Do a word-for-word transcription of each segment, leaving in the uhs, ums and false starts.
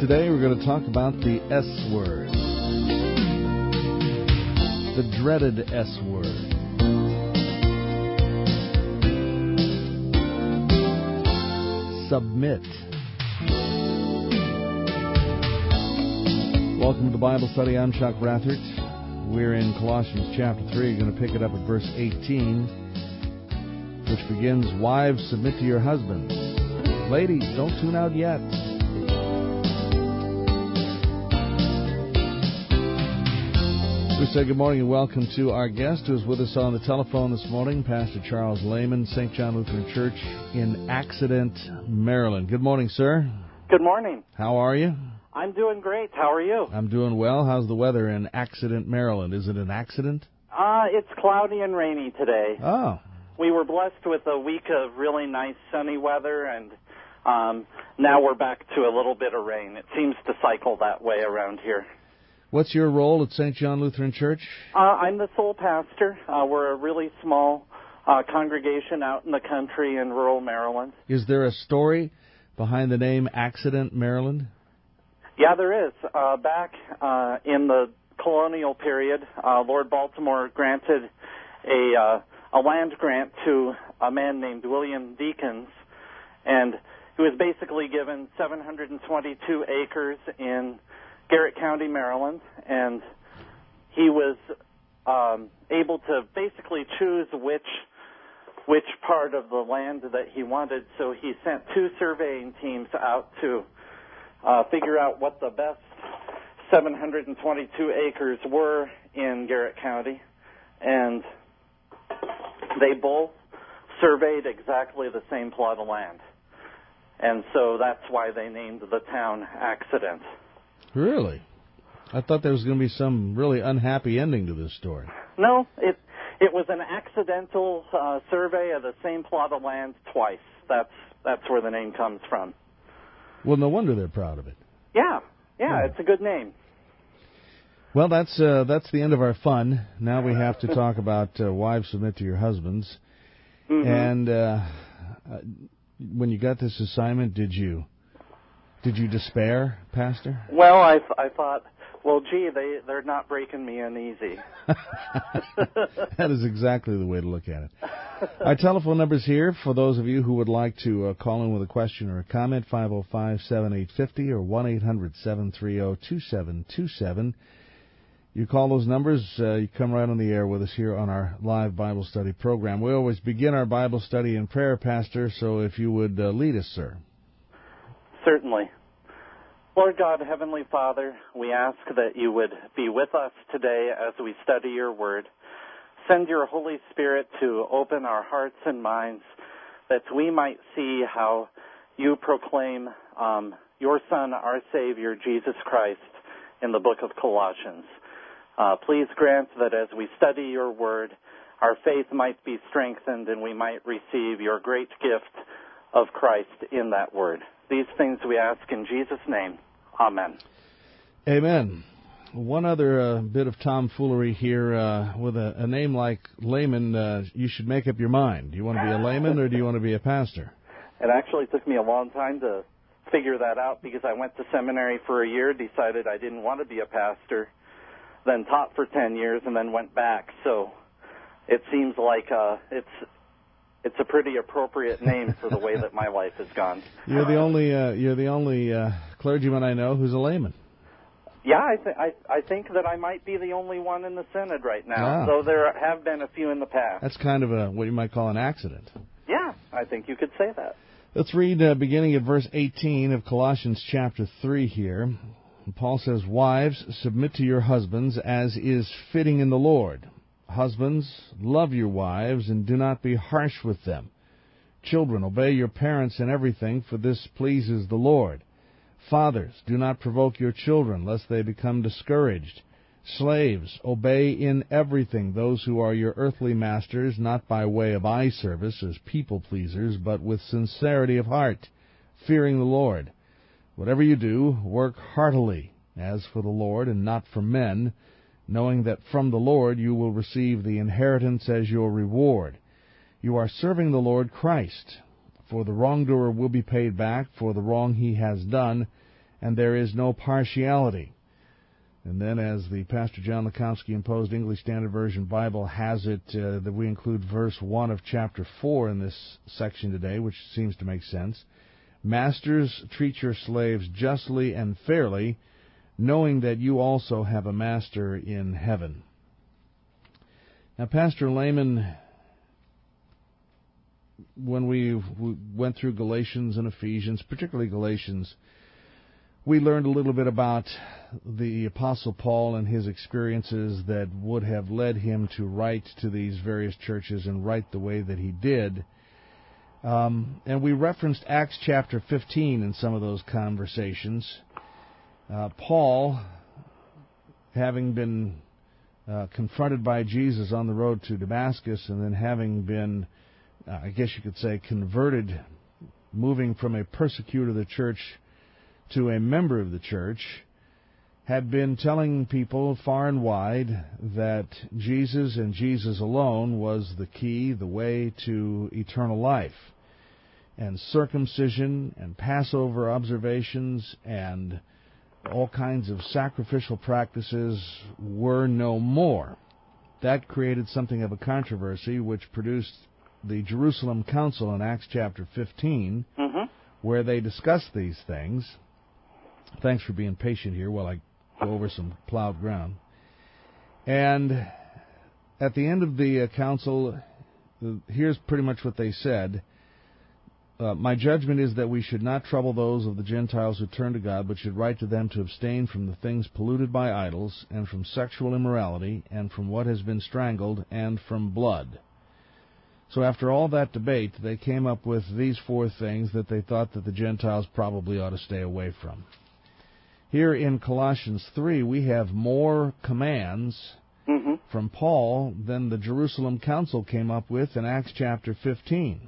Today we're going to talk about the S word, the dreaded S word. Submit. Welcome to the Bible study. I'm Chuck Rathert. We're in Colossians chapter three. We're going to pick it up at verse eighteen, which begins, "Wives, submit to your husbands." Ladies, don't tune out yet. We say good morning and welcome to our guest who is with us on the telephone this morning, Pastor Charles Lehman, Saint John Lutheran Church in Accident, Maryland. Good morning, sir. Good morning. How are you? I'm doing great. How are you? I'm doing well. How's the weather in Accident, Maryland? Is it an accident? Uh, it's cloudy and rainy today. Oh. We were blessed with a week of really nice sunny weather, and um, now we're back to a little bit of rain. It seems to cycle that way around here. What's your role at Saint John Lutheran Church? Uh, I'm the sole pastor. Uh, we're a really small uh, congregation out in the country in rural Maryland. Is there a story behind the name Accident, Maryland? Yeah, there is. Uh, back uh, in the colonial period, uh, Lord Baltimore granted a, uh, a land grant to a man named William Deakins, and he was basically given seven hundred twenty-two acres in Garrett County, Maryland, and he was um, able to basically choose which which part of the land that he wanted, so he sent two surveying teams out to Uh, figure out what the best seven hundred twenty-two acres were in Garrett County, and they both surveyed exactly the same plot of land. And so that's why they named the town Accident. Really? I thought there was going to be some really unhappy ending to this story. No, it it was an accidental uh, survey of the same plot of land twice. That's that's where the name comes from. Well, no wonder they're proud of it. Yeah, yeah, yeah. It's a good name. Well, that's uh, that's the end of our fun. Now we have to talk about uh, wives submit to your husbands. Mm-hmm. And uh, when you got this assignment, did you did you despair, Pastor? Well, I, I thought, well, gee, they they're not breaking me in easy. That is exactly the way to look at it. Our telephone number's here for those of you who would like to uh, call in with a question or a comment, five oh five, seven eight five oh or one eight hundred, seven three oh, two seven two seven. You call those numbers, uh, you come right on the air with us here on our live Bible study program. We always begin our Bible study in prayer, Pastor, so if you would uh, lead us, sir. Certainly. Lord God, Heavenly Father, we ask that you would be with us today as we study your word. Send your Holy Spirit to open our hearts and minds that we might see how you proclaim um, your Son, our Savior, Jesus Christ, in the book of Colossians. Uh, please grant that as we study your word, our faith might be strengthened and we might receive your great gift of Christ in that word. These things we ask in Jesus' name. Amen. Amen. One other uh, bit of tomfoolery here. Uh, with a, a name like Layman, uh, you should make up your mind. Do you want to be a layman or do you want to be a pastor? It actually took me a long time to figure that out because I went to seminary for a year, decided I didn't want to be a pastor, then taught for ten years, and then went back. So it seems like uh, it's it's a pretty appropriate name for the way that my life has gone. You're the only uh, you're the only uh, clergyman I know who's a layman. Yeah, I, th- I I think that I might be the only one in the Synod right now, yeah. though there have been a few in the past. That's kind of a what you might call an accident. Yeah, I think you could say that. Let's read uh, beginning at verse eighteen of Colossians chapter three here. Paul says, "Wives, submit to your husbands as is fitting in the Lord. Husbands, love your wives and do not be harsh with them. Children, obey your parents in everything, for this pleases the Lord. Fathers, do not provoke your children, lest they become discouraged. Slaves, obey in everything those who are your earthly masters, not by way of eye service as people-pleasers, but with sincerity of heart, fearing the Lord. Whatever you do, work heartily, as for the Lord and not for men, knowing that from the Lord you will receive the inheritance as your reward. You are serving the Lord Christ. For the wrongdoer will be paid back for the wrong he has done, and there is no partiality. And then, as the Pastor John Lukowski Imposed English Standard Version Bible has it, uh, that we include verse one of chapter four in this section today, which seems to make sense. Masters, treat your slaves justly and fairly, knowing that you also have a master in heaven. Now, Pastor Lehman, when we went through Galatians and Ephesians, particularly Galatians, we learned a little bit about the Apostle Paul and his experiences that would have led him to write to these various churches and write the way that he did. Um, and we referenced Acts chapter fifteen in some of those conversations. Uh, Paul, having been uh, confronted by Jesus on the road to Damascus, and then having been, uh, I guess you could say, converted, moving from a persecutor of the church to a member of the church, had been telling people far and wide that Jesus and Jesus alone was the key, the way to eternal life. And circumcision and Passover observations and all kinds of sacrificial practices were no more. That created something of a controversy, which produced the Jerusalem Council in Acts chapter fifteen, mm-hmm. where they discussed these things. Thanks for being patient here while I go over some plowed ground. And at the end of the uh, council, uh, here's pretty much what they said. Uh, My judgment is that we should not trouble those of the Gentiles who turn to God, but should write to them to abstain from the things polluted by idols, and from sexual immorality, and from what has been strangled, and from blood. So after all that debate, they came up with these four things that they thought that the Gentiles probably ought to stay away from. Here in Colossians three, we have more commands mm-hmm. from Paul than the Jerusalem Council came up with in Acts chapter fifteen.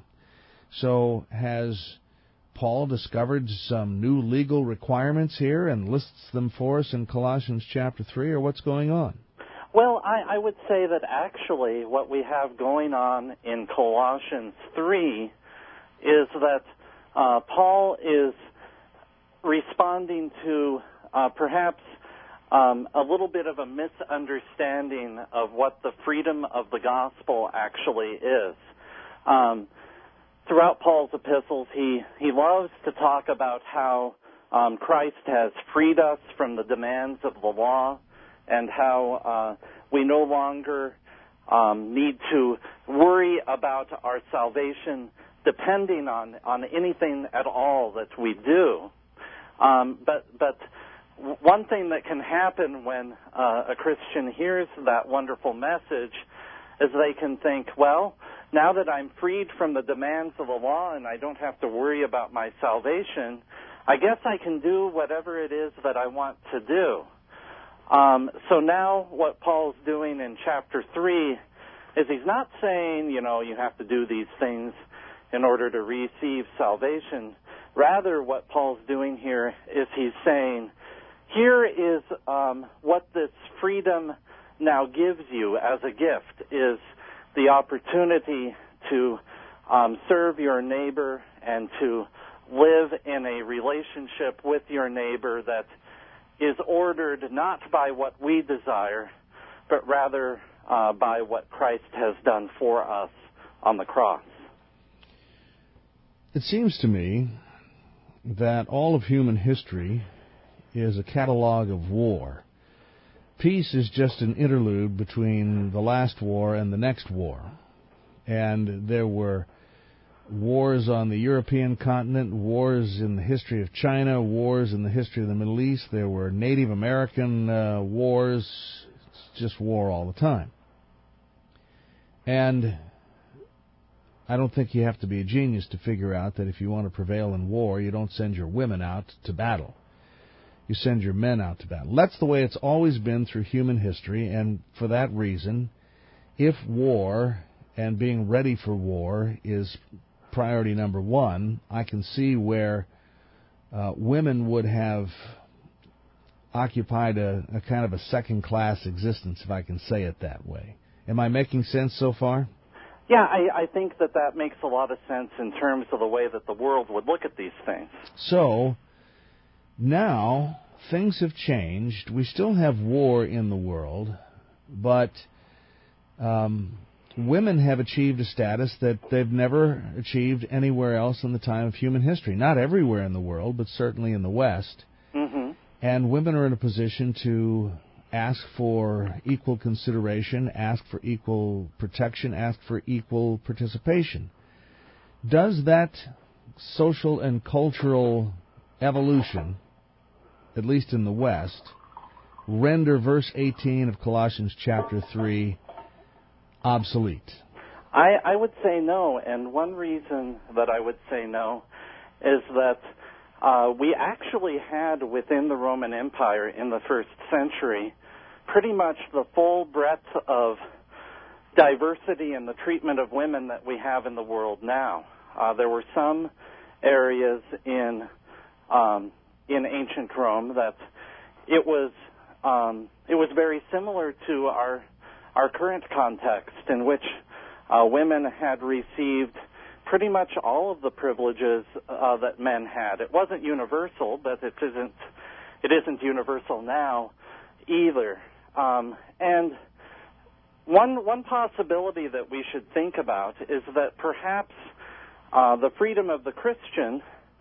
So has Paul discovered some new legal requirements here and lists them for us in Colossians chapter three, or what's going on? Well, I, I would say that actually what we have going on in Colossians three is that uh, Paul is responding to uh, perhaps um, a little bit of a misunderstanding of what the freedom of the gospel actually is. Um, throughout Paul's epistles, he, he loves to talk about how um, Christ has freed us from the demands of the law, and how uh, we no longer um, need to worry about our salvation depending on, on anything at all that we do. Um, but but one thing that can happen when uh, a Christian hears that wonderful message is they can think, well, now that I'm freed from the demands of the law and I don't have to worry about my salvation, I guess I can do whatever it is that I want to do. Um, so now what Paul's doing in chapter three is he's not saying, you know, you have to do these things in order to receive salvation. Rather, what Paul's doing here is he's saying, here is um, what this freedom now gives you as a gift, is the opportunity to um, serve your neighbor and to live in a relationship with your neighbor that is ordered not by what we desire, but rather uh, by what Christ has done for us on the cross. It seems to me that all of human history is a catalog of war. Peace is just an interlude between the last war and the next war. And there were wars on the European continent, wars in the history of China, wars in the history of the Middle East. There were Native American uh, wars. It's just war all the time. And I don't think you have to be a genius to figure out that if you want to prevail in war, you don't send your women out to battle. You send your men out to battle. That's the way it's always been through human history, and for that reason, if war and being ready for war is priority number one, I can see where uh, women would have occupied a, a kind of a second-class existence, if I can say it that way. Am I making sense so far? Yeah, I, I think that that makes a lot of sense in terms of the way that the world would look at these things. So, Now, things have changed. We still have war in the world, but um, women have achieved a status that they've never achieved anywhere else in the time of human history. Not everywhere in the world, but certainly in the West. Mm-hmm. And women are in a position to ask for equal consideration, ask for equal protection, ask for equal participation. Does that social and cultural evolution, at least in the West, render verse eighteen of Colossians chapter three obsolete? I, I would say no, and one reason that I would say no is that uh, we actually had within the Roman Empire in the first century pretty much the full breadth of diversity in the treatment of women that we have in the world now. Uh, there were some areas in um, in ancient Rome that it was um, it was very similar to our our current context, in which uh, women had received pretty much all of the privileges uh, that men had. It wasn't universal, but it isn't it isn't universal now either. Um, and one one possibility that we should think about is that perhaps uh, the freedom of the Christian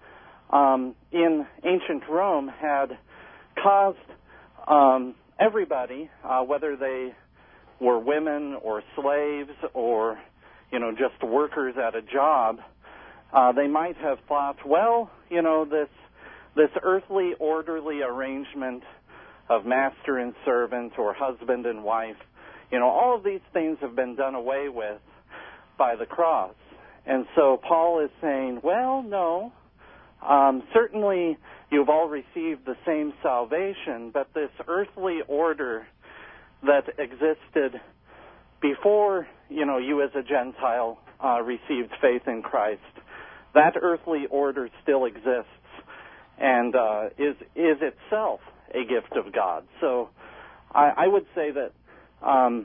um, in ancient Rome had caused um, everybody, uh, whether they were women or slaves or, you know, just workers at a job, uh, they might have thought, well, you know, this this earthly orderly arrangement of master and servant or husband and wife, you know, all of these things have been done away with by the cross. And so Paul is saying, well, no, um, certainly you've all received the same salvation, but this earthly order that existed before, you know, you as a Gentile uh, received faith in Christ, that earthly order still exists and uh, is is itself a gift of God. So I, I would say that um,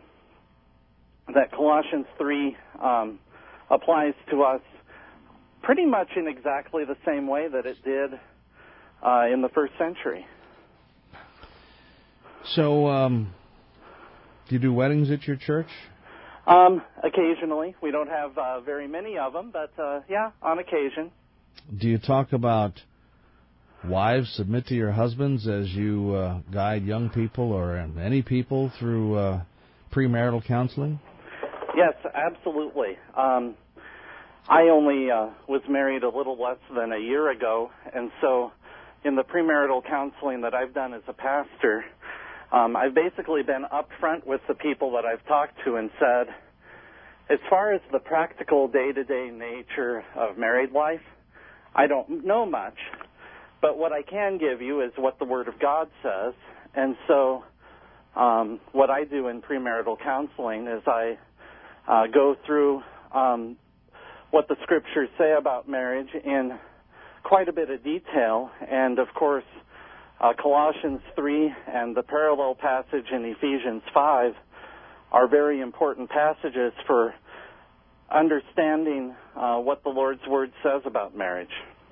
that Colossians three um, applies to us pretty much in exactly the same way that it did uh, in the first century. So, um, do you do weddings at your church? Um, occasionally. We don't have uh, very many of them, but uh, yeah, on occasion. Do you talk about wives submit to your husbands as you uh, guide young people or any people through uh, premarital counseling? Yes, absolutely. Um, I only uh, was married a little less than a year ago, and so in the premarital counseling that I've done as a pastor, um, I've basically been upfront with the people that I've talked to and said, as far as the practical day-to-day nature of married life, I don't know much. But what I can give you is what the Word of God says. And so um, what I do in premarital counseling is I uh, go through um, what the Scriptures say about marriage in quite a bit of detail. And, of course, uh, Colossians three and the parallel passage in Ephesians five are very important passages for understanding uh, what the Lord's Word says about marriage.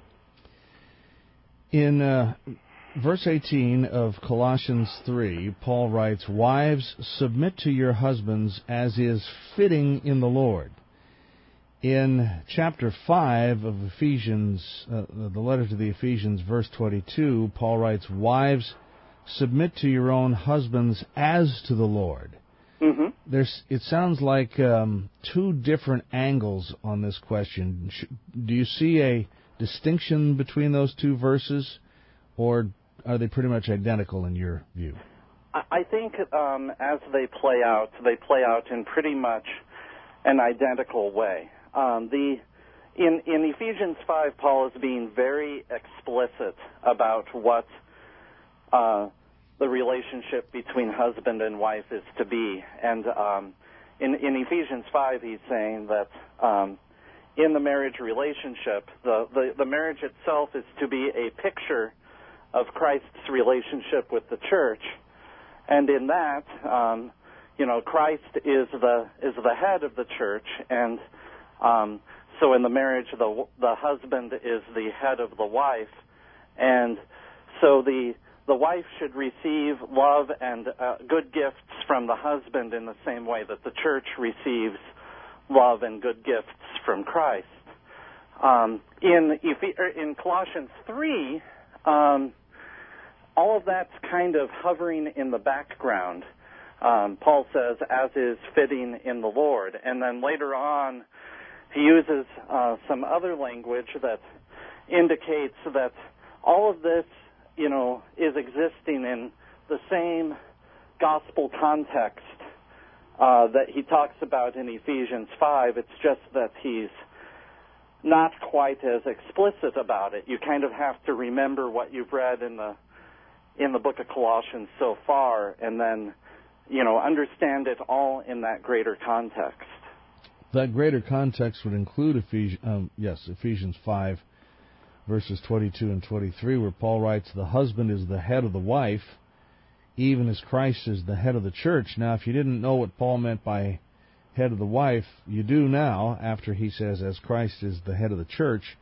In uh, verse eighteen of Colossians three, Paul writes, "Wives, submit to your husbands as is fitting in the Lord." In chapter five of Ephesians, uh, the letter to the Ephesians, verse twenty-two, Paul writes, "Wives, submit to your own husbands as to the Lord." Mm-hmm. There's, it sounds like um, two different angles on this question. Do you see a distinction between those two verses, or are they pretty much identical in your view? I think um, as they play out, they play out in pretty much an identical way. Um, the in, in Ephesians five, Paul is being very explicit about what uh, the relationship between husband and wife is to be. And um, in, in Ephesians five, he's saying that um, in the marriage relationship, the, the, the marriage itself is to be a picture of Christ's relationship with the church. And in that, um, you know, Christ is the is the head of the church, and um, so in the marriage, the the husband is the head of the wife, and so the the wife should receive love and uh, good gifts from the husband in the same way that the church receives love and good gifts from Christ. Um, in in Colossians three, um, all of that's kind of hovering in the background. Um, Paul says, as is fitting in the Lord. And then later on, he uses uh, some other language that indicates that all of this, you know, is existing in the same gospel context uh, that he talks about in Ephesians five. It's just that he's not quite as explicit about it. You kind of have to remember what you've read in the in the book of Colossians so far, and then, you know, understand it all in that greater context. That greater context would include Ephesians, um, yes, Ephesians five, verses twenty-two and twenty-three, where Paul writes, "The husband is the head of the wife, even as Christ is the head of the church." Now, if you didn't know what Paul meant by head of the wife, you do now, after he says, "As Christ is the head of the church."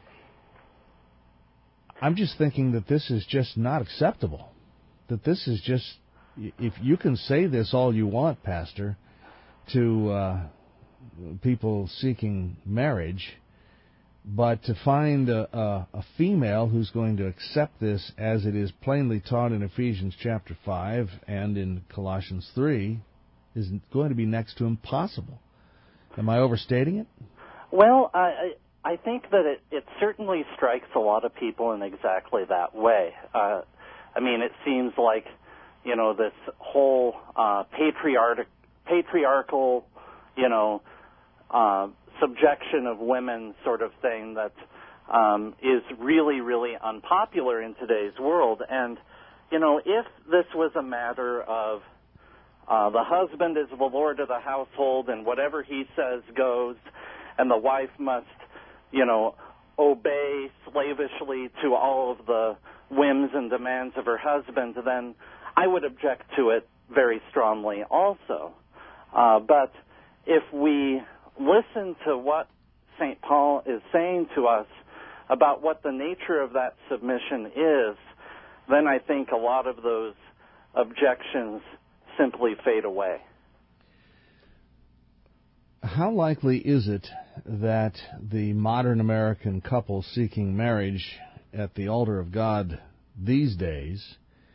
I'm just thinking that this is just not acceptable. That this is just, if you can say this all you want, Pastor, to uh, people seeking marriage, but to find a, a, a female who's going to accept this as it is plainly taught in Ephesians chapter five and in Colossians three is going to be next to impossible. Am I overstating it? Well, I, I think that it, it certainly strikes a lot of people in exactly that way. Uh, I mean, it seems like, you know, this whole uh, patriarch, patriarchal, you know, uh, subjection of women sort of thing that um, is really, really unpopular in today's world. And, you know, if this was a matter of uh, the husband is the lord of the household and whatever he says goes, and the wife must, you know, obey slavishly to all of the whims and demands of her husband, then I would object to it very strongly also. Uh, but if we listen to what Saint Paul is saying to us about what the nature of that submission is, then I think a lot of those objections simply fade away. How likely is it that the modern American couple seeking marriage at the altar of God these days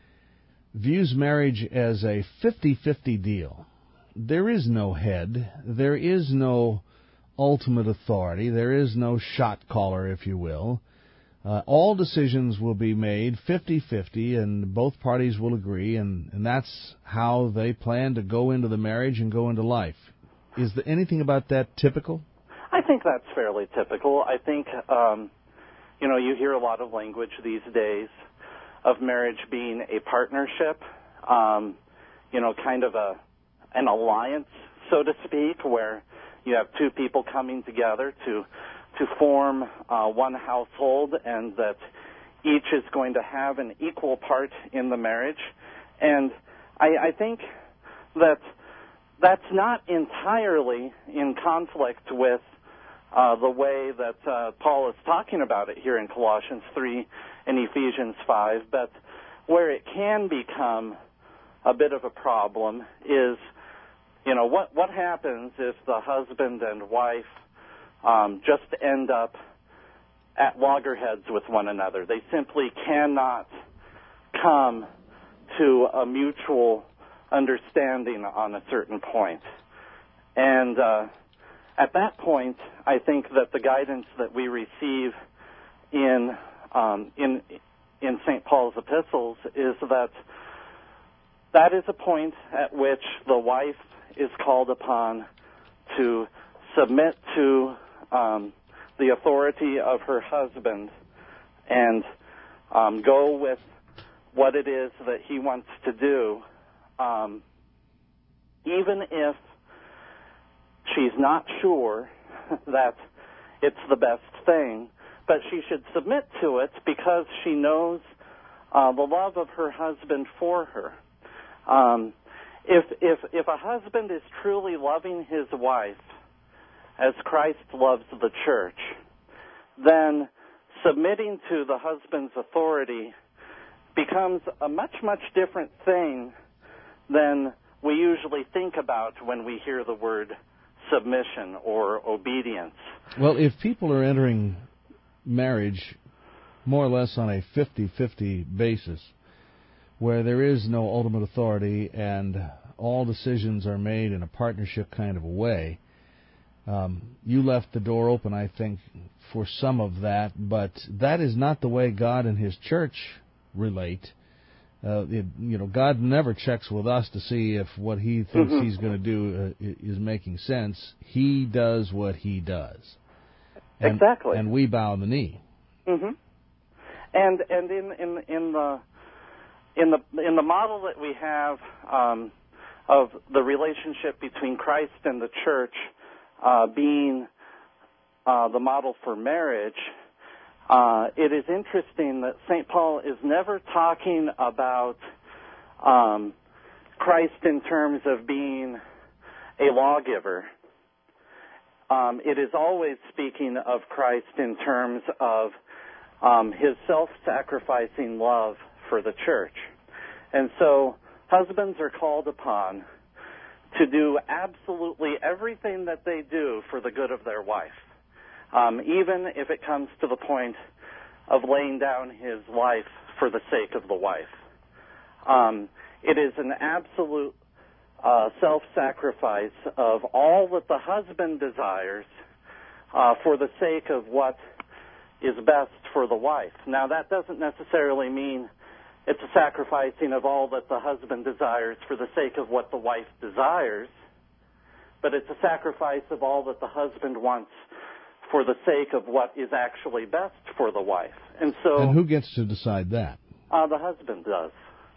views marriage as a fifty-fifty deal? There is no head. There is no ultimate authority. There is no shot caller, if you will. Uh, all decisions will be made fifty-fifty, and both parties will agree, and, and that's how they plan to go into the marriage and go into life. Is there anything about that typical? I think that's fairly typical. I think, um, you know, you hear a lot of language these days of marriage being a partnership, um, you know, kind of a an alliance, so to speak, where you have two people coming together to to form uh, one household, and that each is going to have an equal part in the marriage. And I, I think that that's not entirely in conflict with uh, the way that uh, Paul is talking about it here in Colossians three and Ephesians five, but where it can become a bit of a problem is, you know, what, what happens if the husband and wife um, just end up at loggerheads with one another? They simply cannot come to a mutual understanding on a certain point. And uh, at that point, I think that the guidance that we receive in um, in in Saint Paul's epistles is that that is a point at which the wife is called upon to submit to um, the authority of her husband and um, go with what it is that he wants to do, um, even if she's not sure that it's the best thing, but she should submit to it because she knows uh, the love of her husband for her. Um, if if if a husband is truly loving his wife as Christ loves the church, then submitting to the husband's authority becomes a much, much different thing than we usually think about when we hear the word submission or obedience. Well, if people are entering marriage more or less on a fifty-fifty basis, where there is no ultimate authority and all decisions are made in a partnership kind of a way, um, you left the door open, I think, for some of that, but that is not the way God and His church relate. Uh, it, you know, God never checks with us to see if what He thinks mm-hmm. He's going to do uh, is making sense. He does what He does. And, exactly. And we bow the knee. Mm-hmm. And and in, in in the in the in the model that we have um, of the relationship between Christ and the church uh, being uh, the model for marriage, uh, it is interesting that Saint Paul is never talking about um, Christ in terms of being a lawgiver. Um, it is always speaking of Christ in terms of um, His self-sacrificing love for the church. And so husbands are called upon to do absolutely everything that they do for the good of their wife, um, even if it comes to the point of laying down his life for the sake of the wife. Um, it is an absolute uh, self-sacrifice of all that the husband desires uh, for the sake of what is best for the wife. Now, that doesn't necessarily mean it's a sacrificing of all that the husband desires for the sake of what the wife desires, but it's a sacrifice of all that the husband wants for the sake of what is actually best for the wife. And so, and who gets to decide that? Uh, the husband does.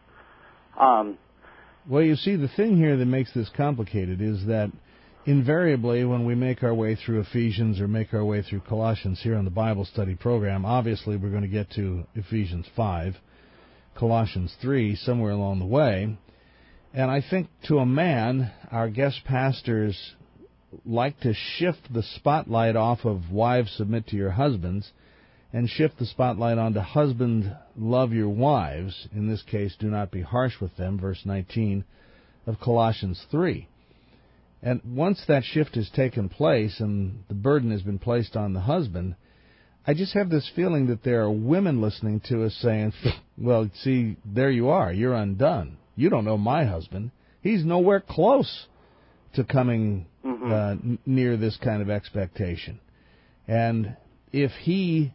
Um, well, you see, the thing here that makes this complicated is that invariably when we make our way through Ephesians or make our way through Colossians here on the Bible study program, obviously we're going to get to Ephesians five, Colossians three, somewhere along the way. And I think to a man, our guest pastors like to shift the spotlight off of wives, submit to your husbands, and shift the spotlight onto husband, love your wives. In this case, do not be harsh with them, verse nineteen of Colossians three. And once that shift has taken place and the burden has been placed on the husband, I just have this feeling that there are women listening to us saying, well, see, there you are. You're undone. You don't know my husband. He's nowhere close to coming mm-hmm. uh, n- near this kind of expectation. And if he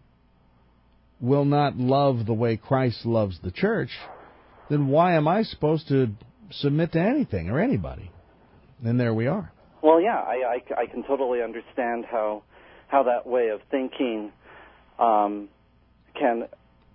will not love the way Christ loves the church, then why am I supposed to submit to anything or anybody? And there we are. Well, yeah, I, I, I can totally understand how how that way of thinking um, can,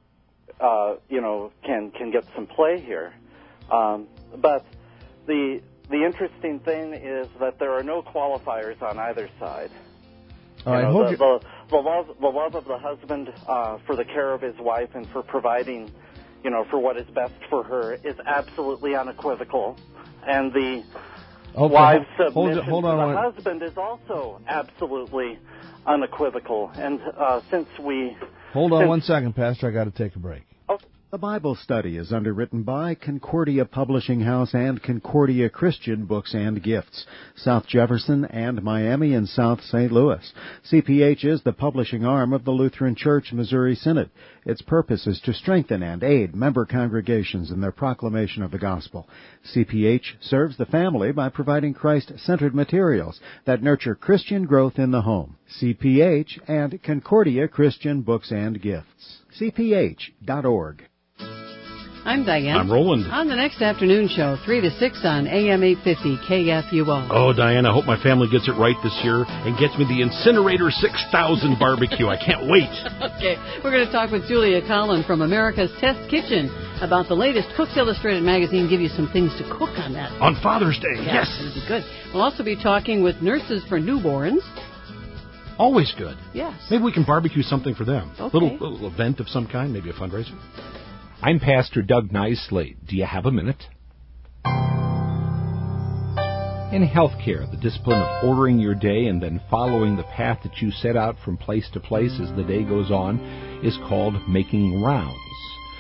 uh, you know, can can get some play here. Um, but the the interesting thing is that there are no qualifiers on either side. Oh, I know, hope the, the, the love the love of the husband uh, for the care of his wife and for providing, you know, for what is best for her is absolutely unequivocal, and the okay. wife's hold, submission hold on, to the hold husband is also absolutely unequivocal. And uh, since we hold on since, one second, Pastor, I got to take a break. Okay. The Bible Study is underwritten by Concordia Publishing House and Concordia Christian Books and Gifts, South Jefferson and Miami and South Saint Louis. C P H is the publishing arm of the Lutheran Church Missouri Synod. Its purpose is to strengthen and aid member congregations in their proclamation of the gospel. C P H serves the family by providing Christ-centered materials that nurture Christian growth in the home. C P H and Concordia Christian Books and Gifts. C P H dot org. I'm Diane. I'm Roland. On the next afternoon show, three to six on A M eight fifty K F U O. Oh, Diane, I hope my family gets it right this year and gets me the Incinerator six thousand barbecue. I can't wait. Okay. We're going to talk with Julia Collin from America's Test Kitchen about the latest Cooks Illustrated magazine, give you some things to cook on that. On Father's Day, yeah, yes. It'll be good. We'll also be talking with nurses for newborns. Always good. Yes. Maybe we can barbecue something for them. Okay. Little, little event of some kind, maybe a fundraiser. I'm Pastor Doug Nisley. Do you have a minute? In healthcare, the discipline of ordering your day and then following the path that you set out from place to place as the day goes on is called making rounds.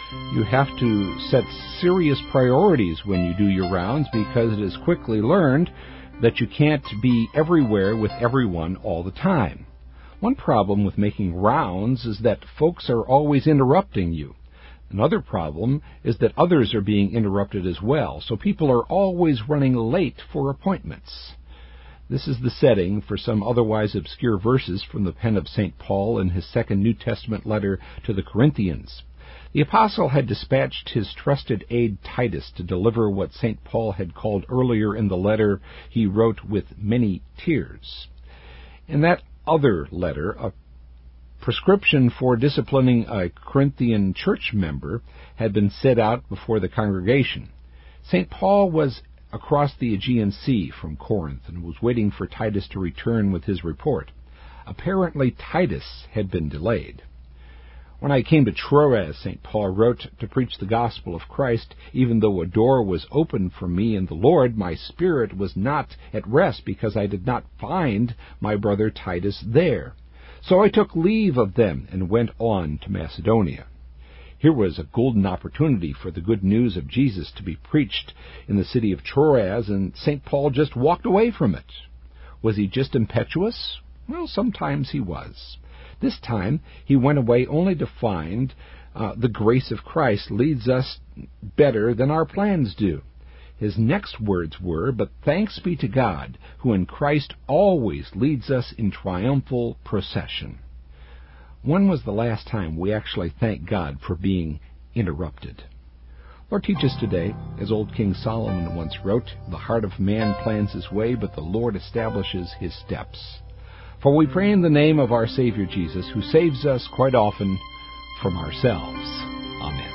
You have to set serious priorities when you do your rounds, because it is quickly learned that you can't be everywhere with everyone all the time. One problem with making rounds is that folks are always interrupting you. Another problem is that others are being interrupted as well, so people are always running late for appointments. This is the setting for some otherwise obscure verses from the pen of Saint Paul in his second New Testament letter to the Corinthians. The apostle had dispatched his trusted aide Titus to deliver what Saint Paul had called earlier in the letter he wrote with many tears. In that other letter, a prescription for disciplining a Corinthian church member had been set out before the congregation. Saint Paul was across the Aegean Sea from Corinth and was waiting for Titus to return with his report. Apparently, Titus had been delayed. When I came to Troas, Saint Paul wrote, to preach the gospel of Christ, even though a door was open for me in the Lord, my spirit was not at rest because I did not find my brother Titus there. So I took leave of them and went on to Macedonia. Here was a golden opportunity for the good news of Jesus to be preached in the city of Troas, and Saint Paul just walked away from it. Was he just impetuous? Well, sometimes he was. This time he went away only to find uh, the grace of Christ leads us better than our plans do. His next words were, "But thanks be to God, who in Christ always leads us in triumphal procession." When was the last time we actually thanked God for being interrupted? Lord, teach us today, as old King Solomon once wrote, "The heart of man plans his way, but the Lord establishes his steps." For we pray in the name of our Savior Jesus, who saves us quite often from ourselves. Amen.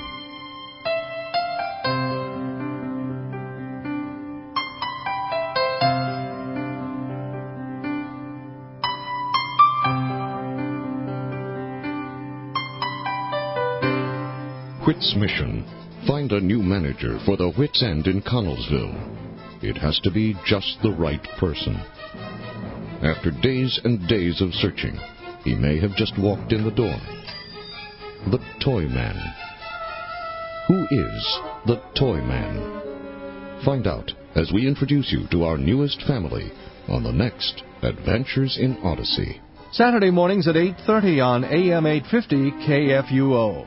Whit's mission. Find a new manager for the Whit's End in Connellsville. It has to be just the right person. After days and days of searching, he may have just walked in the door. The Toy Man. Who is the Toy Man? Find out as we introduce you to our newest family on the next Adventures in Odyssey. Saturday mornings at eight thirty on A M eight fifty K F U O.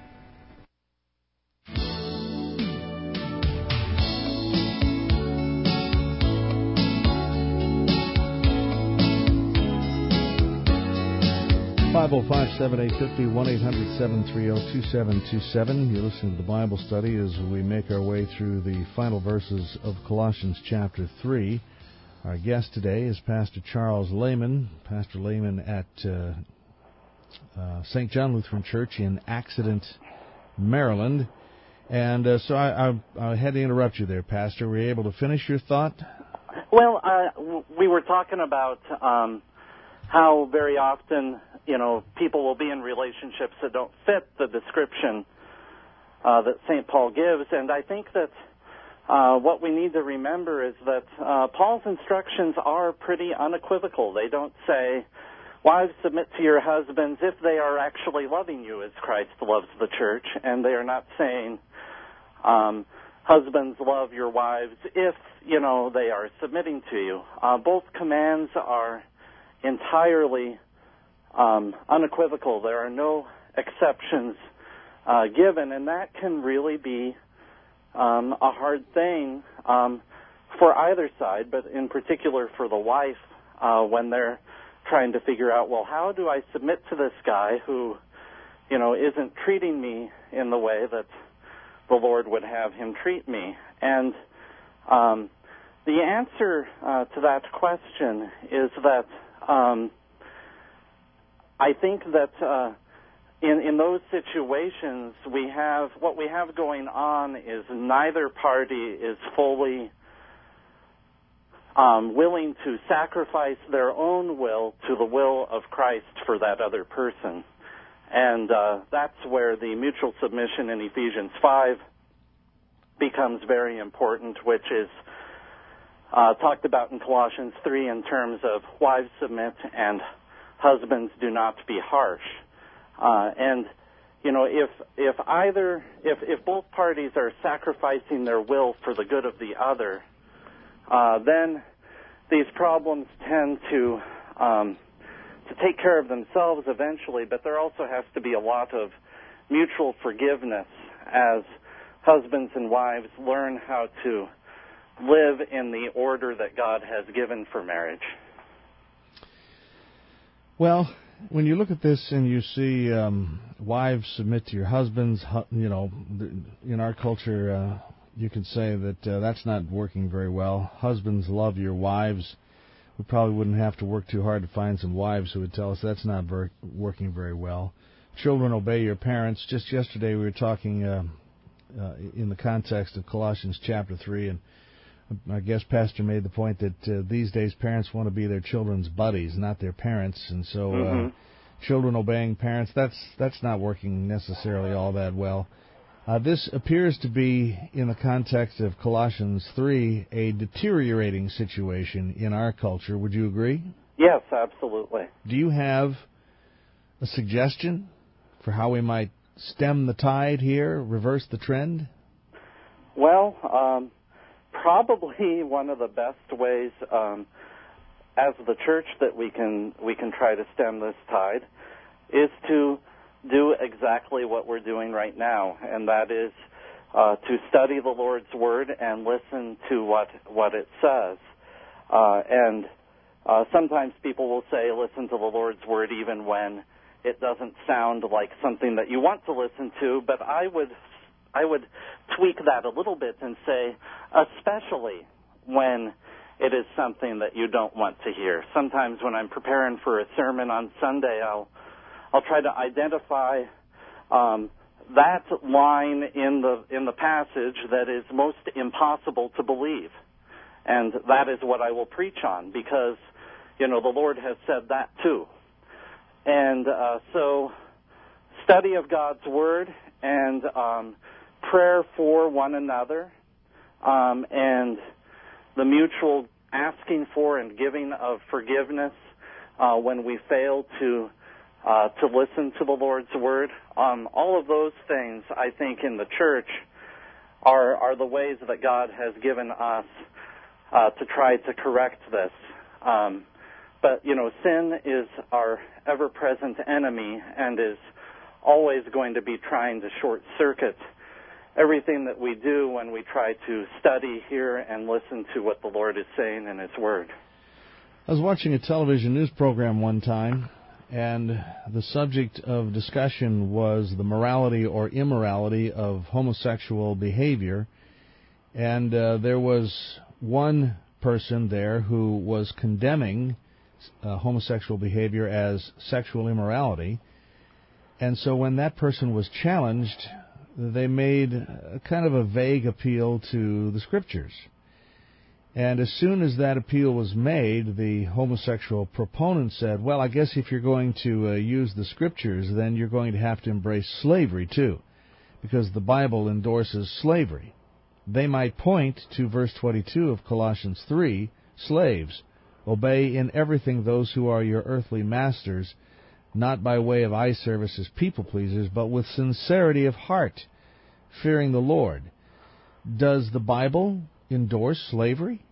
five oh five, seven eight five oh, one eight hundred, seven three zero, two seven two seven. You're listening to the Bible study as we make our way through the final verses of Colossians chapter three. Our guest today is Pastor Charles Lehman, Pastor Lehman at uh, uh, Saint John Lutheran Church in Accident, Maryland. And uh, so I, I, I had to interrupt you there, Pastor. Were you able to finish your thought? Well, uh, w- we were talking about um, how very often, you know, people will be in relationships that don't fit the description uh, that Saint Paul gives. And I think that uh, what we need to remember is that uh, Paul's instructions are pretty unequivocal. They don't say, wives, submit to your husbands if they are actually loving you as Christ loves the church. And they are not saying, um, husbands, love your wives if, you know, they are submitting to you. Uh, both commands are entirely um, unequivocal. There are no exceptions uh, given, and that can really be um, a hard thing um, for either side, but in particular for the wife uh, when they're trying to figure out, well, how do I submit to this guy who, you know, isn't treating me in the way that the Lord would have him treat me? And um, the answer uh, to that question is that um, I think that uh, in, in those situations, we have what we have going on is neither party is fully um, willing to sacrifice their own will to the will of Christ for that other person. And uh, that's where the mutual submission in Ephesians five becomes very important, which is uh, talked about in Colossians three in terms of wives submit and husbands do not be harsh. Uh, and you know, if if either if if both parties are sacrificing their will for the good of the other, uh, then these problems tend to um, to take care of themselves eventually. But there also has to be a lot of mutual forgiveness as husbands and wives learn how to live in the order that God has given for marriage. Well, when you look at this and you see um, wives submit to your husbands, you know, in our culture, uh, you can say that uh, that's not working very well. Husbands love your wives. We probably wouldn't have to work too hard to find some wives who would tell us that's not very, working very well. Children, obey your parents. Just yesterday we were talking uh, uh, in the context of Colossians chapter three, and I guess Pastor made the point that uh, these days parents want to be their children's buddies, not their parents, and so uh, mm-hmm. children obeying parents, that's that's not working necessarily all that well. Uh, this appears to be, in the context of Colossians three, a deteriorating situation in our culture. Would you agree? Yes, absolutely. Do you have a suggestion for how we might stem the tide here, reverse the trend? Well, um, probably one of the best ways um, as the church that we can we can try to stem this tide is to do exactly what we're doing right now, and that is uh, to study the Lord's Word and listen to what what it says. Uh, and uh, sometimes people will say, listen to the Lord's Word even when it doesn't sound like something that you want to listen to, but I would I would tweak that a little bit and say, especially when it is something that you don't want to hear. Sometimes when I'm preparing for a sermon on Sunday, I'll I'll try to identify um, that line in the in the passage that is most impossible to believe, and that is what I will preach on, because you know the Lord has said that too. And uh, so, study of God's Word and um, prayer for one another, um, and the mutual asking for and giving of forgiveness uh, when we fail to uh, to listen to the Lord's Word. Um, all of those things, I think, in the church are are the ways that God has given us uh, to try to correct this. Um, but, you know, sin is our ever-present enemy and is always going to be trying to short-circuit everything that we do when we try to study, hear, and listen to what the Lord is saying in His Word. I was watching a television news program one time, and the subject of discussion was the morality or immorality of homosexual behavior. And uh, there was one person there who was condemning uh, homosexual behavior as sexual immorality. And so when that person was challenged, they made a kind of a vague appeal to the Scriptures. And as soon as that appeal was made, the homosexual proponent said, well, I guess if you're going to uh, use the Scriptures, then you're going to have to embrace slavery too, because the Bible endorses slavery. They might point to verse twenty-two of Colossians three, slaves, obey in everything those who are your earthly masters, not by way of eye service as people-pleasers, but with sincerity of heart, fearing the Lord. Does the Bible endorse slavery?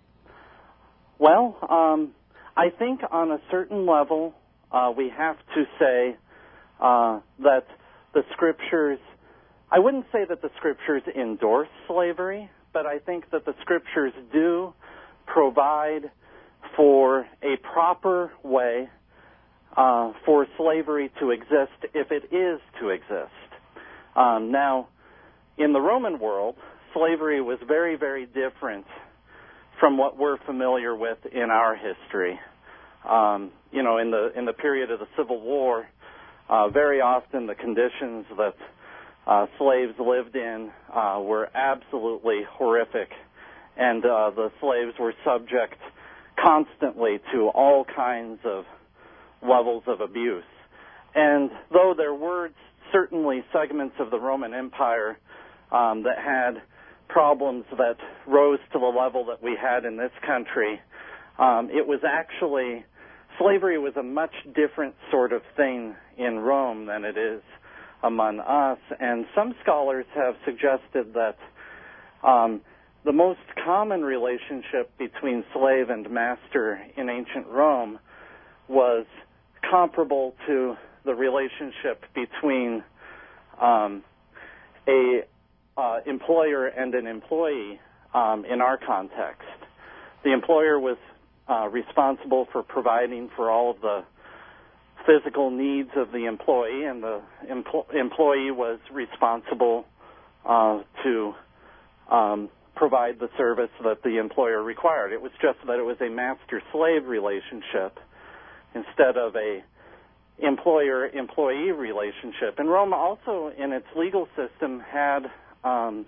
Well, um, I think on a certain level uh, we have to say uh, that the Scriptures, I wouldn't say that the Scriptures endorse slavery, but I think that the Scriptures do provide for a proper way Uh, for slavery to exist, if it is to exist. Um, now, in the Roman world, slavery was very, very different from what we're familiar with in our history. Um, you know, in the in the period of the Civil War, uh, very often the conditions that uh, slaves lived in uh, were absolutely horrific, and uh, the slaves were subject constantly to all kinds of levels of abuse. And though there were certainly segments of the Roman Empire um, that had problems that rose to the level that we had in this country, um, it was actually, slavery was a much different sort of thing in Rome than it is among us. And some scholars have suggested that um, the most common relationship between slave and master in ancient Rome was comparable to the relationship between um, a uh, employer and an employee um, in our context. The employer was uh, responsible for providing for all of the physical needs of the employee, and the empl- employee was responsible uh, to um, provide the service that the employer required. It was just that it was a master-slave relationship instead of a employer-employee relationship. And Rome also, in its legal system, had um,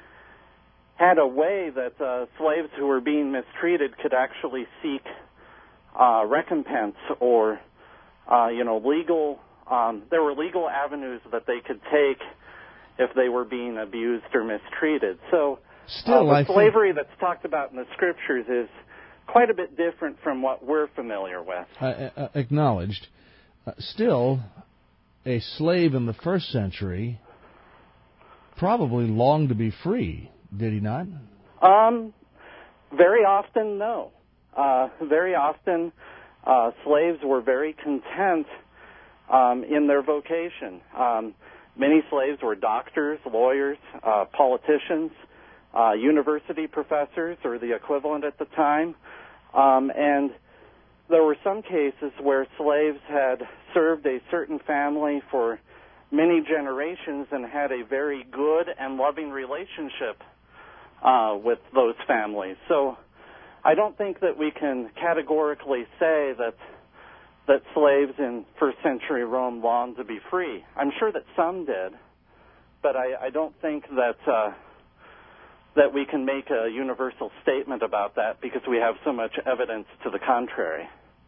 had a way that uh, slaves who were being mistreated could actually seek uh, recompense or, uh, you know, legal. Um, there were legal avenues that they could take if they were being abused or mistreated. So, Still, uh, the I slavery think... that's talked about in the scriptures is quite a bit different from what we're familiar with. Uh, uh, acknowledged. Uh, still, a slave in the first century probably longed to be free, did he not? Um, very often, no. Uh, very often, uh, slaves were very content um, in their vocation. Um, many slaves were doctors, lawyers, uh, politicians, uh, university professors, or the equivalent at the time, um, and there were some cases where slaves had served a certain family for many generations and had a very good and loving relationship uh, with those families. So I don't think that we can categorically say that that slaves in first century Rome longed to be free. I'm sure that some did, but I, I don't think that uh, that we can make a universal statement about that because we have so much evidence to the contrary.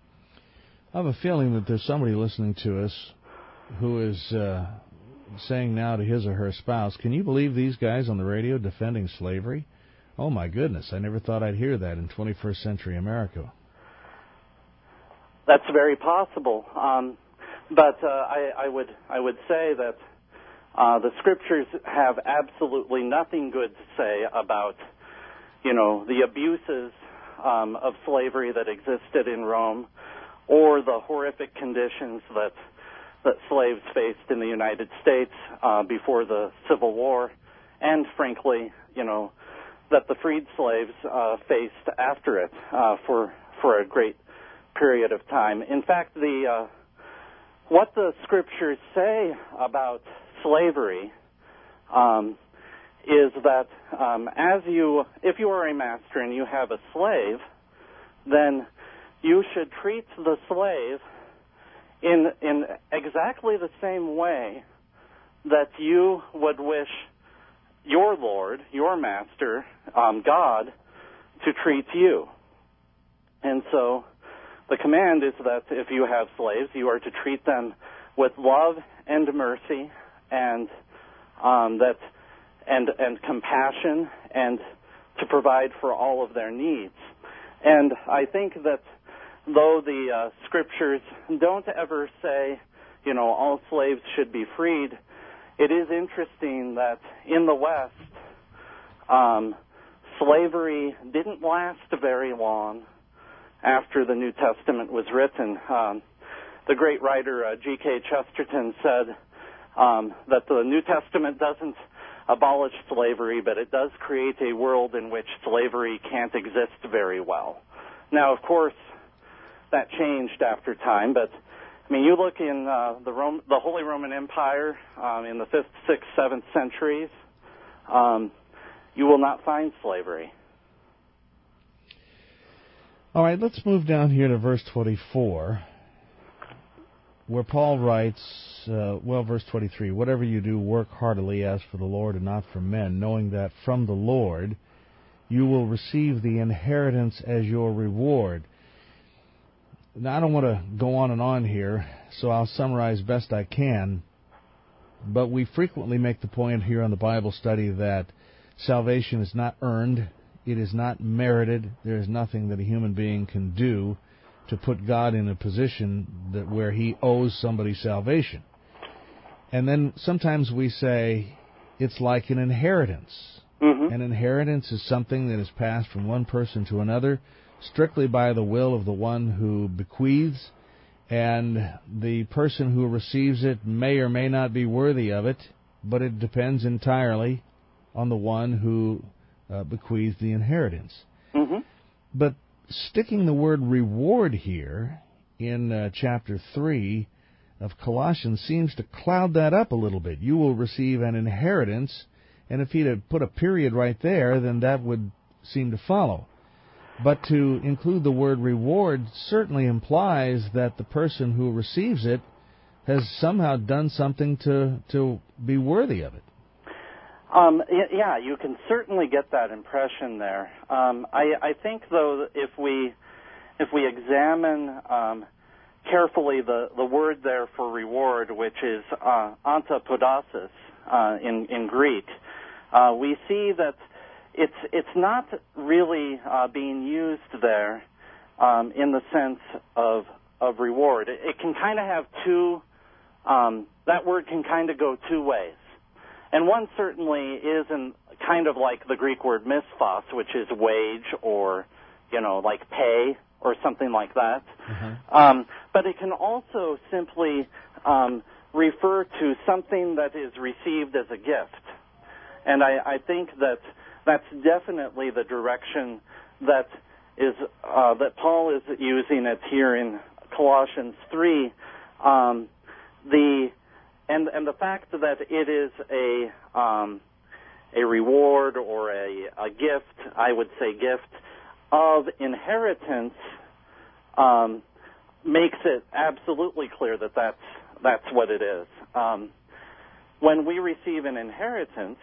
I have a feeling that there's somebody listening to us who is uh, saying now to his or her spouse, can you believe these guys on the radio defending slavery? Oh, my goodness, I never thought I'd hear that in twenty-first century America. That's very possible. Um, but uh, I, I would I would say that uh, the scriptures have absolutely nothing good to say about, you know, the abuses um, of slavery that existed in Rome, or the horrific conditions that that slaves faced in the United States uh, before the Civil War, and frankly, you know, that the freed slaves uh, faced after it uh, for for a great period of time. In fact, the uh, what the scriptures say about slavery um, is that um, as you, if you are a master and you have a slave, then you should treat the slave in in exactly the same way that you would wish your Lord, your master, um, God, to treat you. And so the command is that if you have slaves, you are to treat them with love and mercy and um, that and and compassion, and to provide for all of their needs. And I think that though the uh, scriptures don't ever say, you know, all slaves should be freed, it is interesting that in the West, um, slavery didn't last very long after the New Testament was written. Um, the great writer uh, G K Chesterton said um, that the New Testament doesn't abolish slavery, but it does create a world in which slavery can't exist very well. Now, of course, that changed after time, but I mean, you look in uh, the Rome, the Holy Roman Empire um, in the fifth, sixth, seventh centuries, um, you will not find slavery. All right, let's move down here to verse twenty-four, where Paul writes, uh, well, verse twenty-three, whatever you do, work heartily as for the Lord and not for men, knowing that from the Lord you will receive the inheritance as your reward. Now, I don't want to go on and on here, so I'll summarize best I can, but we frequently make the point here on the Bible study that salvation is not earned, it is not merited, there is nothing that a human being can do to put God in a position that where he owes somebody salvation. And then sometimes we say it's like an inheritance. Mm-hmm. An inheritance is something that is passed from one person to another strictly by the will of the one who bequeaths, and the person who receives it may or may not be worthy of it, but it depends entirely on the one who uh, bequeaths the inheritance. Mm-hmm. But sticking the word reward here in uh, chapter three of Colossians seems to cloud that up a little bit. You will receive an inheritance, and if he'd have put a period right there, then that would seem to follow. But to include the word reward certainly implies that the person who receives it has somehow done something to, to be worthy of it. Um, yeah, you can certainly get that impression there. Um, I, I think, though, if we if we examine um, carefully the, the word there for reward, which is uh, antapodosis uh, in in Greek, uh, we see that it's it's not really uh, being used there um, in the sense of of reward. It, it can kind of have two. Um, that word can kind of go two ways. And one certainly is in kind of like the Greek word misphos, which is wage or, you know, like pay or something like that. Mm-hmm. Um, but it can also simply um, refer to something that is received as a gift. And I, I think that that's definitely the direction that is uh, that Paul is using it here in Colossians three. Um, the And and the fact that it is a um, a reward or a, a gift, I would say gift, of inheritance um, makes it absolutely clear that that's, that's what it is. Um, when we receive an inheritance,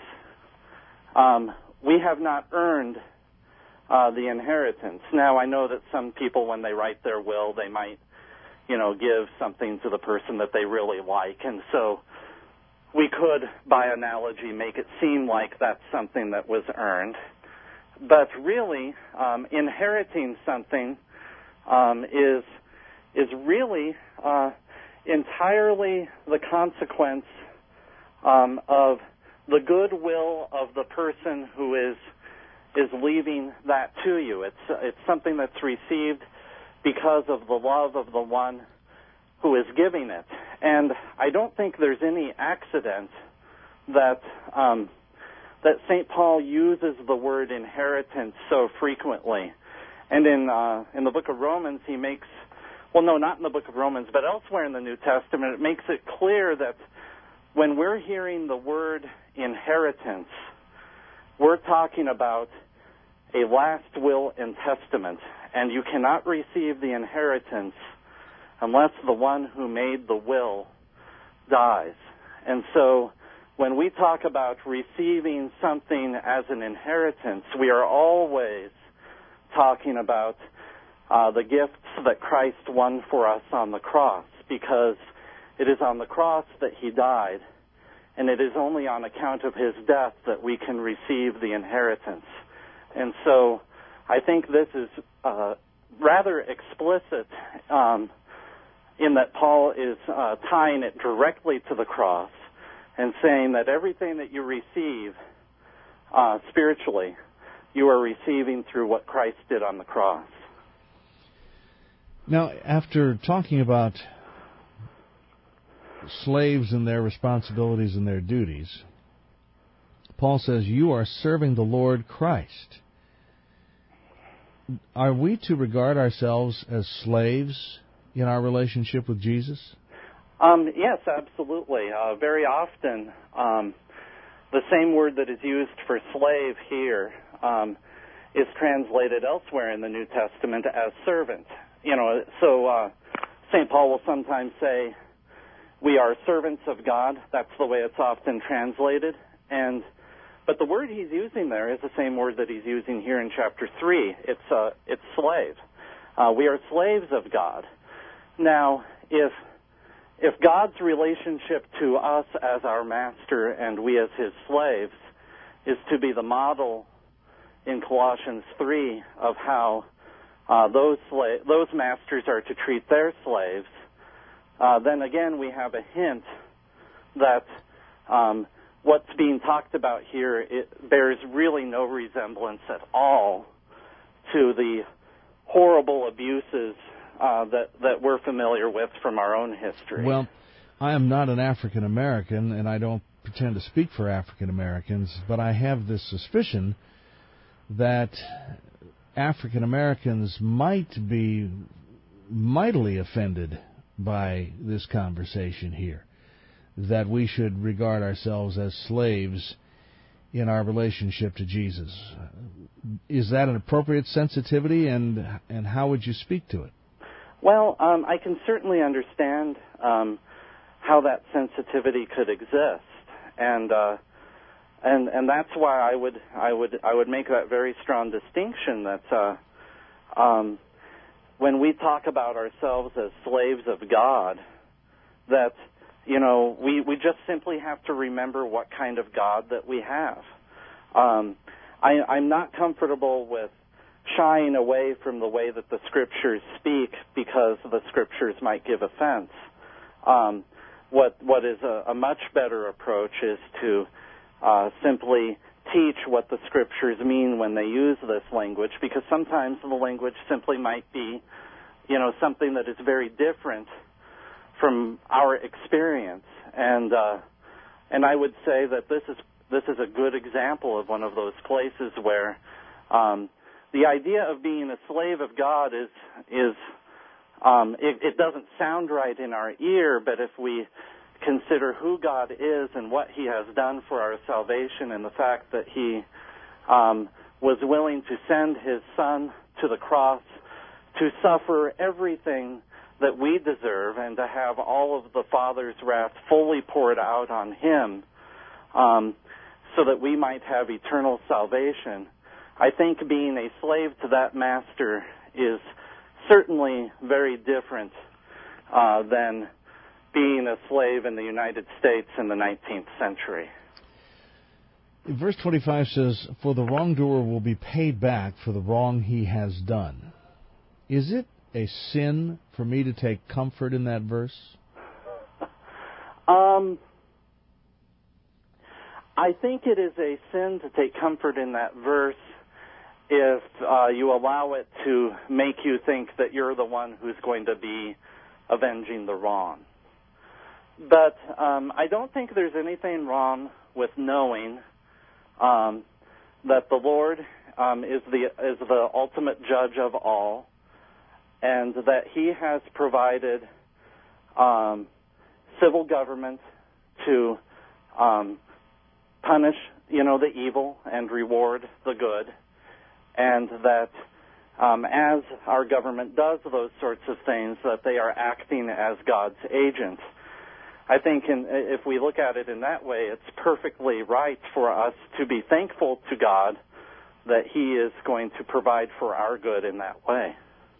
um, we have not earned uh, the inheritance. Now, I know that some people, when they write their will, they might you know, give something to the person that they really like. And so we could, by analogy, make it seem like that's something that was earned. But really, um, inheriting something um, is is really uh, entirely the consequence um, of the goodwill of the person who is is leaving that to you. It's it's something that's received because of the love of the one who is giving it. And I don't think there's any accident that um, that Saint Paul uses the word inheritance so frequently. And in uh, in the book of Romans, he makes, well, no, not in the book of Romans, but elsewhere in the New Testament, it makes it clear that when we're hearing the word inheritance, we're talking about a last will and testament. And you cannot receive the inheritance unless the one who made the will dies. And so when we talk about receiving something as an inheritance, we are always talking about uh, the gifts that Christ won for us on the cross, because it is on the cross that he died, and it is only on account of his death that we can receive the inheritance. And so I think this is uh, rather explicit um, in that Paul is uh, tying it directly to the cross and saying that everything that you receive uh, spiritually, you are receiving through what Christ did on the cross. Now, after talking about slaves and their responsibilities and their duties, Paul says, you are serving the Lord Christ. Are we to regard ourselves as slaves in our relationship with Jesus? Um, yes, absolutely. Uh, very often, um, the same word that is used for slave here um, is translated elsewhere in the New Testament as servant. You know, so uh, Saint Paul will sometimes say, we are servants of God. That's the way it's often translated. And But the word he's using there is the same word that he's using here in chapter three. It's uh, it's slave. Uh, we are slaves of God. Now, if if God's relationship to us as our master and we as his slaves is to be the model in Colossians three of how uh, those sla- those masters are to treat their slaves, uh, then again we have a hint that um, what's being talked about here, it bears really no resemblance at all to the horrible abuses uh, that, that we're familiar with from our own history. Well, I am not an African American, and I don't pretend to speak for African Americans, but I have this suspicion that African Americans might be mightily offended by this conversation here, that we should regard ourselves as slaves in our relationship to Jesus. Is that an appropriate sensitivity, and and how would you speak to it? Well, um, I can certainly understand um, how that sensitivity could exist, and uh, and and that's why I would I would I would make that very strong distinction that uh, um, when we talk about ourselves as slaves of God, that you know we we just simply have to remember what kind of God that we have. Um, I, I'm not comfortable with shying away from the way that the Scriptures speak because the Scriptures might give offense. Um, what what is a, a much better approach is to uh, simply teach what the Scriptures mean when they use this language, because sometimes the language simply might be, you know, something that is very different from our experience. And uh, and I would say that this is this is a good example of one of those places where um, the idea of being a slave of God is is um, it, it doesn't sound right in our ear, but if we consider who God is and what He has done for our salvation, and the fact that He um, was willing to send His Son to the cross to suffer everything that we deserve and to have all of the Father's wrath fully poured out on Him, um, so that we might have eternal salvation, I think being a slave to that master is certainly very different uh, than being a slave in the United States in the nineteenth century. Verse twenty-five says, "For the wrongdoer will be paid back for the wrong he has done." Is it a sin for me to take comfort in that verse? Um, I think it is a sin to take comfort in that verse if uh, you allow it to make you think that you're the one who's going to be avenging the wrong. But um, I don't think there's anything wrong with knowing um, that the Lord um, is the is the ultimate judge of all, and that He has provided um, civil government to um, punish, you know, the evil and reward the good, and that um, as our government does those sorts of things, that they are acting as God's agents. I think in, if we look at it in that way, it's perfectly right for us to be thankful to God that He is going to provide for our good in that way.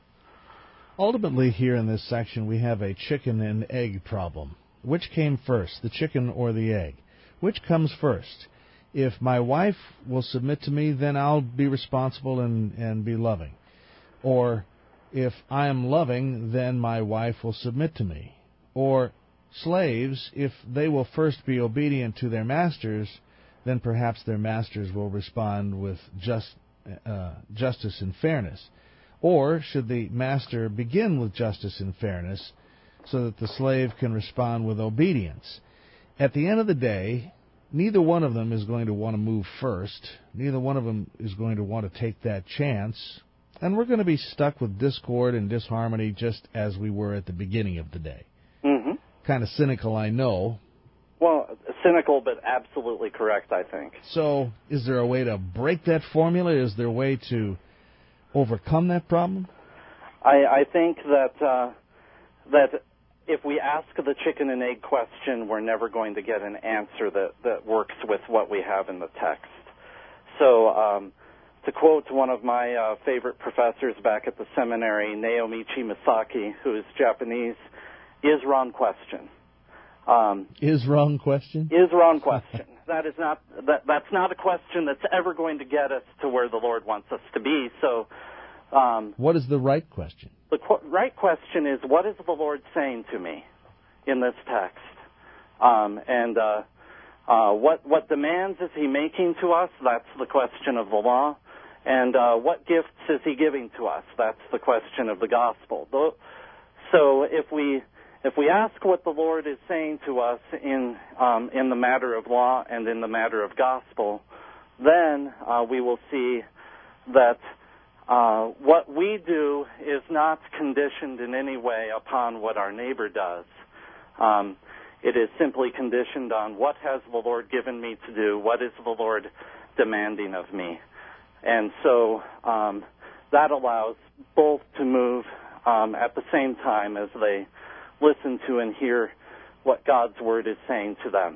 Ultimately, here in this section, we have a chicken and egg problem. Which came first, the chicken or the egg? Which comes first? If my wife will submit to me, then I'll be responsible and, and be loving. Or if I am loving, then my wife will submit to me. Or slaves, if they will first be obedient to their masters, then perhaps their masters will respond with just, uh, justice and fairness. Or should the master begin with justice and fairness so that the slave can respond with obedience? At the end of the day, neither one of them is going to want to move first. Neither one of them is going to want to take that chance. And we're going to be stuck with discord and disharmony just as we were at the beginning of the day. Mm-hmm. Kind of cynical, I know. Well, cynical, but absolutely correct, I think. So, is there a way to break that formula? Is there a way to overcome that problem? I, I think that uh, that if we ask the chicken and egg question, we're never going to get an answer that, that works with what we have in the text. So, um, to quote one of my uh, favorite professors back at the seminary, Naomichi Misaki, who is Japanese, is wrong question. Um, is wrong question? Is wrong question. That is not that. That's not a question that's ever going to get us to where the Lord wants us to be. So, um, what is the right question? The qu- right question is, what is the Lord saying to me in this text? Um, and uh, uh, what what demands is he making to us? That's the question of the law. And uh, what gifts is he giving to us? That's the question of the gospel. So if we if we ask what the Lord is saying to us in um, in the matter of law and in the matter of gospel, then uh, we will see that uh, what we do is not conditioned in any way upon what our neighbor does. Um, it is simply conditioned on what has the Lord given me to do, what is the Lord demanding of me. And so um, that allows both to move um, at the same time as they listen to and hear what God's Word is saying to them.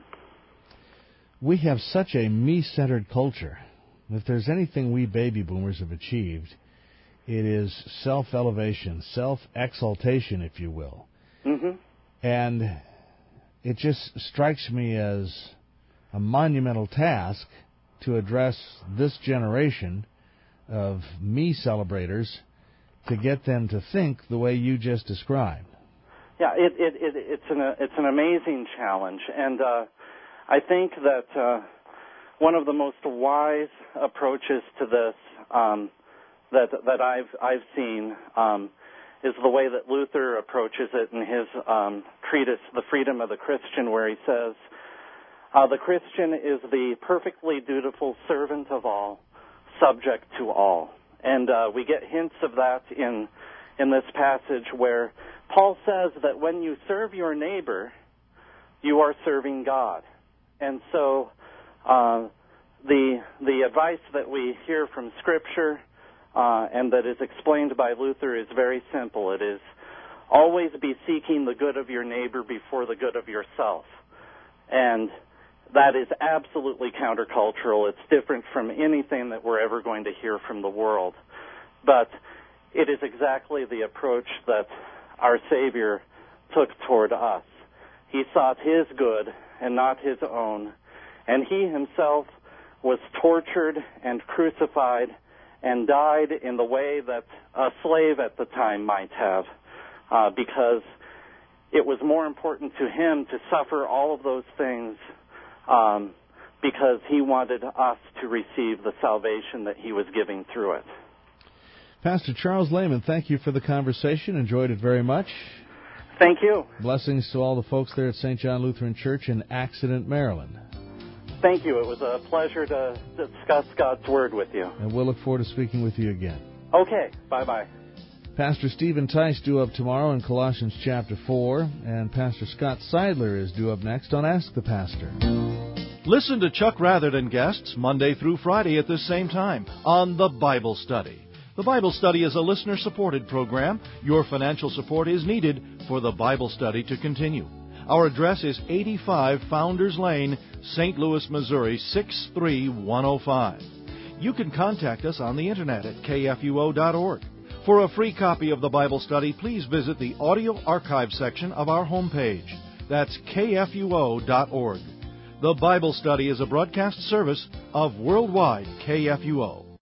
We have such a me-centered culture. If there's anything we baby boomers have achieved, it is self-elevation, self-exaltation, if you will. Mm-hmm. And it just strikes me as a monumental task to address this generation of me celebrators to get them to think the way you just described. Yeah, it, it, it, it's an it's an amazing challenge, and uh, I think that uh, one of the most wise approaches to this um, that that I've I've seen um, is the way that Luther approaches it in his um, treatise, The Freedom of the Christian, where he says, Uh, the Christian is the perfectly dutiful servant of all, subject to all. And uh, we get hints of that in in this passage where Paul says that when you serve your neighbor, you are serving God. And so uh, the the advice that we hear from Scripture uh, and that is explained by Luther is very simple. It is always be seeking the good of your neighbor before the good of yourself. And that is absolutely countercultural. It's different from anything that we're ever going to hear from the world. But it is exactly the approach that our Savior took toward us. He sought His good and not His own. And He Himself was tortured and crucified and died in the way that a slave at the time might have, uh, because it was more important to Him to suffer all of those things Um, because He wanted us to receive the salvation that He was giving through it. Pastor Charles Lehman, thank you for the conversation. Enjoyed it very much. Thank you. Blessings to all the folks there at Saint John Lutheran Church in Accident, Maryland. Thank you. It was a pleasure to discuss God's Word with you. And we'll look forward to speaking with you again. Okay. Bye-bye. Pastor Stephen Tice due up tomorrow in Colossians chapter four, and Pastor Scott Seidler is due up next on Ask the Pastor. Listen to Chuck Rather and guests Monday through Friday at this same time on The Bible Study. The Bible Study is a listener-supported program. Your financial support is needed for The Bible Study to continue. Our address is eighty-five Founders Lane, Saint Louis, Missouri, six three one oh five. You can contact us on the Internet at K F U O dot org. For a free copy of the Bible Study, please visit the audio archive section of our homepage. That's K F U O dot org. The Bible Study is a broadcast service of Worldwide K F U O.